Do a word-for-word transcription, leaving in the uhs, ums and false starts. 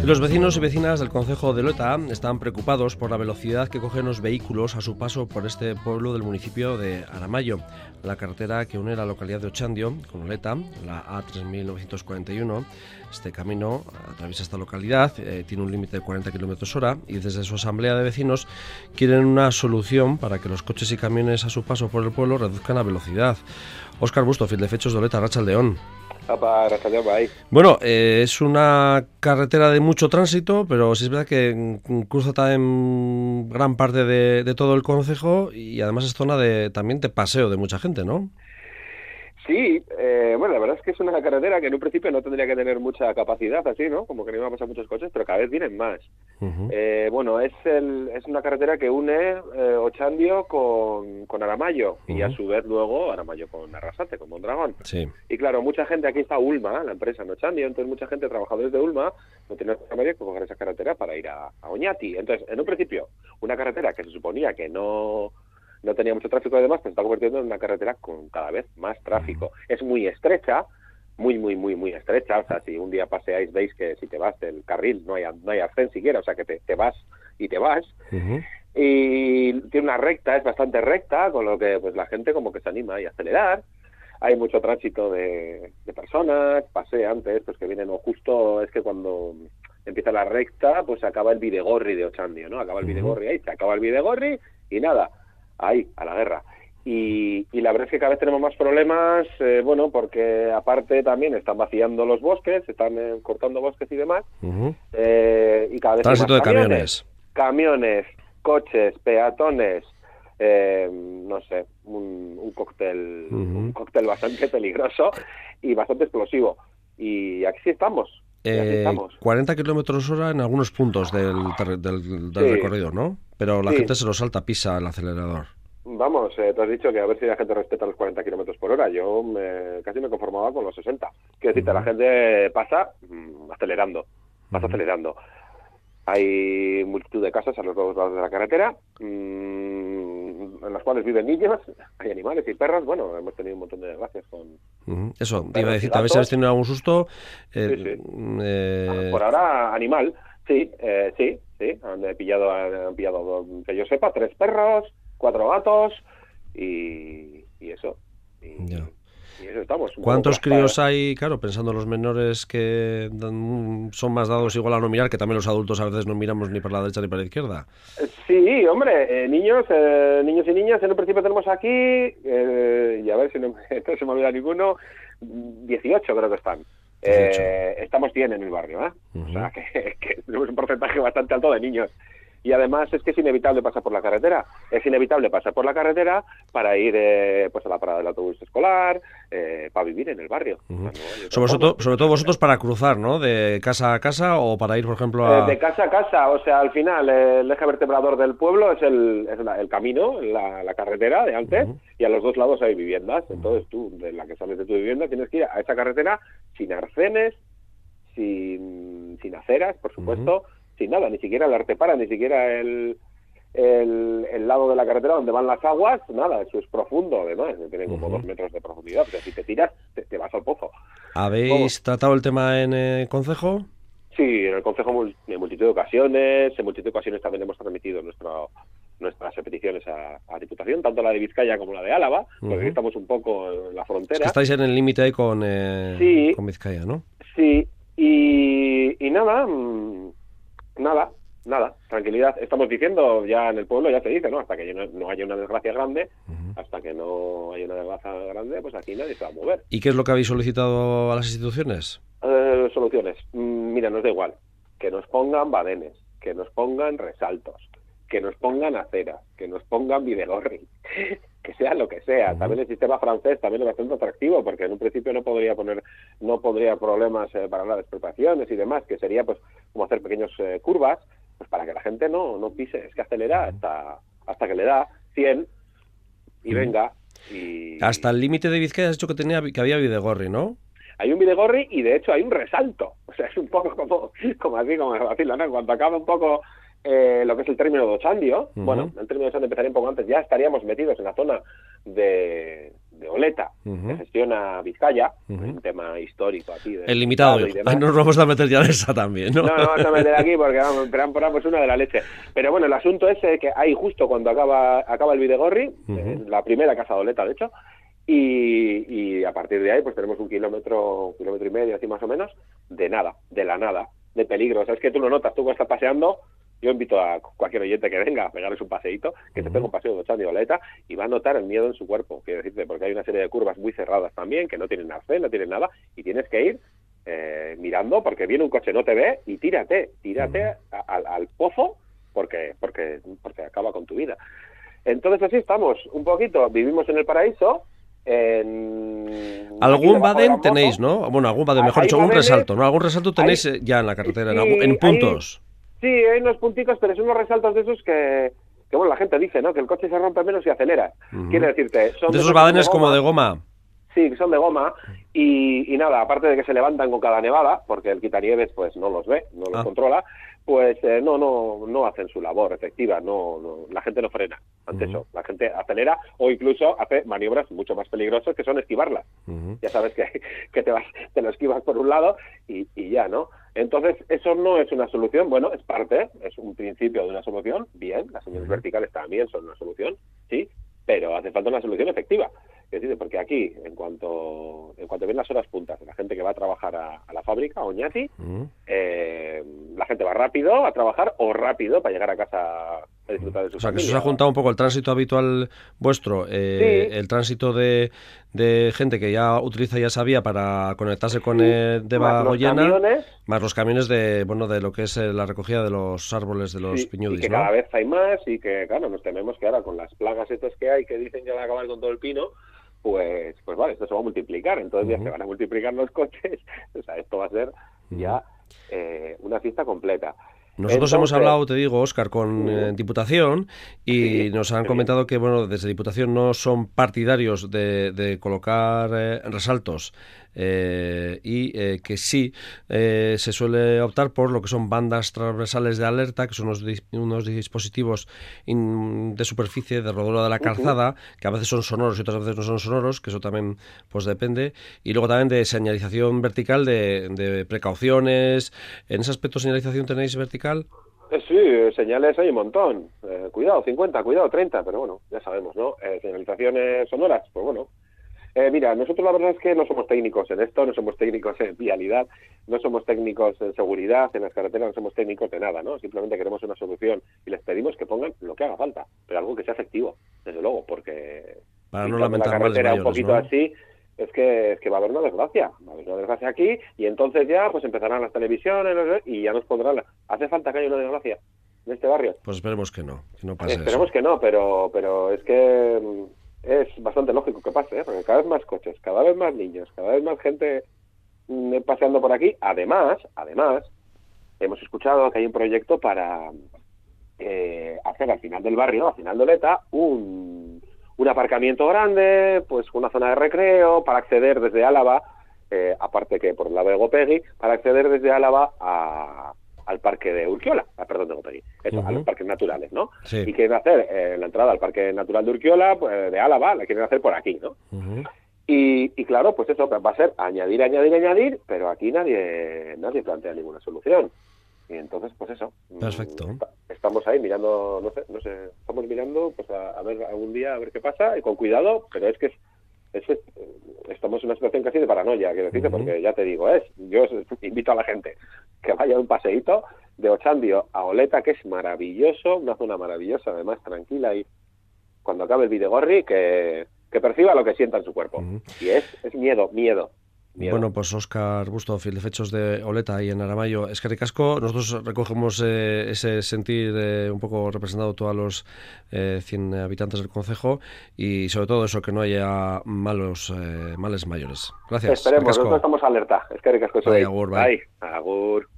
Los vecinos y vecinas del concejo de Oleta están preocupados por la velocidad que cogen los vehículos a su paso por este pueblo del municipio de Aramayo. La carretera que une la localidad de Ochandio con Oleta, la A tres mil novecientos cuarenta y uno, este camino atraviesa esta localidad, eh, tiene un límite de cuarenta kilómetros hora y desde su asamblea de vecinos quieren una solución para que los coches y camiones a su paso por el pueblo reduzcan la velocidad. Óscar Busto, Fildefechos de Oleta, Arratsaldeon. Bueno, eh, es una carretera de mucho tránsito, pero sí es verdad que cruza también gran parte de, de todo el concejo y además es zona de también de paseo de mucha gente, ¿no? Sí, eh, bueno, la verdad es que es una carretera que en un principio no tendría que tener mucha capacidad, así, ¿no? Como que no iban a pasar muchos coches, pero cada vez vienen más. Uh-huh. Eh, bueno, es el, es una carretera que une eh, Ochandio con, con Aramayo, uh-huh. y a su vez luego Aramayo con Arrasate, con Mondragón. Sí. Y claro, mucha gente, aquí está Ulma, la empresa en Ochandio, entonces mucha gente, trabajadores de Ulma, no tiene remedio que coger esa carretera para ir a, a Oñati. Entonces, en un principio, una carretera que se suponía que no... no tenía mucho tráfico y demás, pero se está convirtiendo en una carretera con cada vez más tráfico. Es muy estrecha, muy, muy, muy, muy estrecha. O sea, si un día paseáis, veis que si te vas del carril no hay, no hay arcén siquiera, o sea, que te, te vas y te vas. Uh-huh. Y tiene una recta, es bastante recta, con lo que pues la gente como que se anima a acelerar. Hay mucho tránsito de, de personas, paseantes, pues que vienen, o justo es que cuando empieza la recta, pues acaba el Bidegorri de Ochandio, ¿no? Acaba el Bidegorri ahí, se acaba el Bidegorri y nada, ahí, a la guerra. Y, y la verdad es que cada vez tenemos más problemas, eh, bueno, porque aparte también están vaciando los bosques, están eh, cortando bosques y demás, uh-huh. eh, y cada vez tránsito hay más de camiones. Camiones, coches, peatones, eh, no sé, un, un cóctel, uh-huh. un cóctel bastante peligroso y bastante explosivo. Y aquí estamos. Eh, cuarenta kilómetros hora en algunos puntos del, del, del sí. recorrido, ¿no? Pero la sí. gente se lo salta, pisa el acelerador. Vamos, eh, te has dicho que a ver si la gente respeta los cuarenta kilómetros por hora. Yo me, casi me conformaba con los sesenta. Quiero decirte, uh-huh. la gente pasa mmm, acelerando, pasa uh-huh. acelerando. Hay multitud de casas a los dos lados de la carretera, mmm, en las cuales viven niños, hay animales y perros. Bueno, hemos tenido un montón de desgracias con... Uh-huh. Eso, con te iba a decir, a ver si habéis tenido algún susto. Eh, sí, sí. Eh... Por ahora, animal, sí, eh, sí, sí. Han pillado, han pillado, que yo sepa, tres perros, cuatro gatos y, y eso. Y, yeah. y eso estamos. ¿Cuántos críos hay? Claro, pensando en los menores que dan, son más dados igual a no mirar, que también los adultos a veces no miramos ni para la derecha ni para la izquierda. Sí, hombre, eh, niños, eh, niños y niñas, en un principio tenemos aquí, eh, y a ver si no, no se me olvida ninguno, dieciocho creo que están. Eh, estamos bien en el barrio, ¿eh? Uh-huh. O sea, que, que tenemos un porcentaje bastante alto de niños. Y además es que es inevitable pasar por la carretera. Es inevitable pasar por la carretera para ir eh, pues a la parada del autobús escolar, eh, para vivir en el barrio. Uh-huh. O sea, no, sobre, todo, sobre todo vosotros para cruzar, ¿no? De casa a casa o para ir, por ejemplo, a... Eh, de casa a casa. O sea, al final eh, el eje vertebrador del pueblo es el, es la, el camino, la, la carretera de antes, uh-huh. y a los dos lados hay viviendas. Entonces tú, de la que sales de tu vivienda, tienes que ir a esa carretera sin arcenes, sin, sin aceras, por supuesto, uh-huh. sin nada, ni siquiera el artepara, ni siquiera el, el, el lado de la carretera donde van las aguas, nada, eso es profundo, además, tiene como uh-huh. dos metros de profundidad, o sea, si te tiras, te, te vas al pozo. ¿Habéis ¿Cómo? tratado el tema en el concejo? Sí, en el concejo en multitud de ocasiones, en multitud de ocasiones también hemos transmitido nuestro, nuestras peticiones a, a Diputación, tanto la de Vizcaya como la de Álava, uh-huh. porque estamos un poco en la frontera. Es que estáis en el límite ahí con, eh, sí, con Vizcaya, ¿no? Sí, y, y nada... Mmm, Nada, nada, tranquilidad. Estamos diciendo ya en el pueblo, ya se dice, ¿no? Hasta que no, no haya una desgracia grande, uh-huh. hasta que no haya una desgracia grande, pues aquí nadie se va a mover. ¿Y qué es lo que habéis solicitado a las instituciones? Eh, soluciones. Mm, mira, nos da igual. Que nos pongan badenes, que nos pongan resaltos, que nos pongan aceras, que nos pongan Bidegorri, que sea lo que sea. Uh-huh. También el sistema francés también es bastante atractivo, porque en un principio no podría poner, no podría problemas eh, para las expropiaciones y demás, que sería pues como hacer pequeños eh, curvas, pues para que la gente no, no pise, es que acelera hasta, hasta que le da cien y uh-huh. venga. Y... Hasta el límite de Vizcaya has dicho que tenía que había Bidegorri, ¿no? Hay un Bidegorri y de hecho hay un resalto, o sea, es un poco como, como así, como así, ¿no? En cuanto acaba un poco eh, lo que es el término de Otxandio. Uh-huh. Bueno, el término de Otxandio empezaría un poco antes, ya estaríamos metidos en la zona de, de Oleta, uh-huh. que gestiona Vizcaya, uh-huh. un tema histórico aquí. El limitado, ay, nos vamos a meter ya en esa también, ¿no? No, no vamos a meter aquí porque vamos, esperamos una de la leche. Pero bueno, el asunto es que ahí justo cuando acaba acaba el Bidegorri, uh-huh. en la primera casa de Oleta, de hecho, y, y a partir de ahí pues tenemos un kilómetro, un kilómetro y medio, así más o menos, de nada, de la nada, de peligro. O sea, es que tú lo notas, tú cuando estás paseando, yo invito a cualquier oyente que venga a pegarles un paseíto, que uh-huh. se pegue un paseo de Otxandio y Oleta, y va a notar el miedo en su cuerpo, quiero decirte, porque hay una serie de curvas muy cerradas también, que no tienen arcén, no tienen nada, y tienes que ir eh, mirando, porque viene un coche, no te ve, y tírate, tírate uh-huh. a, a, al pozo, porque, porque, porque acaba con tu vida. Entonces así estamos, un poquito, vivimos en el paraíso. En... Algún Baden tenéis, ¿no? Bueno, algún Baden, mejor dicho, un resalto, ¿no? Algún resalto tenéis hay... ya en la carretera, sí, en, en puntos. Hay... Sí, hay unos punticos, pero son unos resaltos de esos que, que, bueno, la gente dice, ¿no? Que el coche se rompe menos si acelera. Uh-huh. Quiere decirte... Son de esos Badenes como de goma. Sí, son de goma. Y, y nada, aparte de que se levantan con cada nevada, porque el quitanieves pues no los ve, no los ah. controla, pues eh, no no no hacen su labor efectiva, no, no la gente no frena ante uh-huh. eso, la gente acelera o incluso hace maniobras mucho más peligrosas que son esquivarlas. Uh-huh. Ya sabes que, que te vas te lo esquivas por un lado y, y ya, ¿no? Entonces, eso no es una solución, bueno, es parte, es un principio de una solución, bien, las señales uh-huh. verticales también son una solución, sí, pero hace falta una solución efectiva. Es decir, porque aquí, en cuanto en cuanto ven las horas puntas de la gente que va a trabajar a, a la fábrica, a Oñati, uh-huh. eh, la gente va rápido a trabajar o rápido para llegar a casa a disfrutar de su O sea, familia. que se os ha juntado un poco el tránsito habitual vuestro, eh, sí. el tránsito de, de gente que ya utiliza ya sabía para conectarse con sí. el de Bagoyena, más los camiones de bueno de lo que es la recogida de los árboles de los sí, piñudis, y que ¿no? cada vez hay más y que, claro, nos tememos que ahora con las plagas estas que hay que dicen que van a acabar con todo el pino, pues pues vale, esto se va a multiplicar, entonces uh-huh. ya se van a multiplicar los coches, o sea, esto va a ser uh-huh. ya eh, una fiesta completa. Nosotros Entonces, hemos hablado, te digo, Óscar, con eh, Diputación y sí, nos han comentado bien. que, bueno, desde Diputación no son partidarios de, de colocar eh, resaltos eh, y eh, que sí eh, se suele optar por lo que son bandas transversales de alerta, que son unos, unos dispositivos in, de superficie, de rodadura de la calzada, uh-huh. que a veces son sonoros y otras veces no son sonoros, que eso también pues depende, y luego también de señalización vertical de, de precauciones. ¿En ese aspecto señalización tenéis vertical? Sí, señales hay un montón. Eh, cuidado, cincuenta, cuidado, treinta, pero bueno, ya sabemos, ¿no? Eh, señalizaciones sonoras, pues bueno. Eh, mira, nosotros la verdad es que no somos técnicos en esto, no somos técnicos en vialidad, no somos técnicos en seguridad, en las carreteras no somos técnicos de nada, ¿no? Simplemente queremos una solución y les pedimos que pongan lo que haga falta, pero algo que sea efectivo, desde luego, porque para no lamentar la carretera mayores, un poquito ¿no? así, es que es que va a haber una desgracia, va a haber una desgracia aquí y entonces ya pues empezarán las televisiones y ya nos pondrán, la... ¿hace falta que haya una desgracia en este barrio? Pues esperemos que no, que no pase Esperemos eso. que no, pero pero es que es bastante lógico que pase, ¿eh? Porque cada vez más coches, cada vez más niños, cada vez más gente mm, paseando por aquí. Además, además, hemos escuchado que hay un proyecto para eh, hacer al final del barrio, al final de Oleta, un, un aparcamiento grande, pues una zona de recreo, para acceder desde Álava, eh, aparte que por el lado de Gopegui, para acceder desde Álava a... al parque de Urquiola, ah, perdón, de Gopegui, eso, uh-huh. a los parques naturales, ¿no? Sí. Y quieren hacer eh, la entrada al parque natural de Urquiola, pues, de Álava, la quieren hacer por aquí, ¿no? Uh-huh. Y, y claro, pues eso va a ser añadir, añadir, añadir, pero aquí nadie nadie plantea ninguna solución. Y entonces, pues eso. Perfecto. Está, estamos ahí mirando, no sé, no sé, estamos mirando, pues a, a ver algún día, a ver qué pasa, y con cuidado, pero es que es, es que estamos en una situación casi de paranoia, quiero decirte, uh-huh. porque ya te digo, es, yo invito a la gente que vaya a un paseíto de Otxandio a Oleta, que es maravilloso, una zona maravillosa, además tranquila, y cuando acabe el Bidegorri, que, que perciba lo que sienta en su cuerpo. Uh-huh. Y es, es miedo, miedo. Miedo. Bueno, pues Óscar Busto, Fildefechos de Oleta y en Aramayo, eskerrik asko. Nosotros recogemos eh, ese sentir eh, un poco representado todos los eh, cien habitantes del concejo y sobre todo eso, que no haya malos eh, males mayores. Gracias. Esperemos, nosotros estamos alerta. Eskerrik asko. Bai, agur, bai. Bai, agur.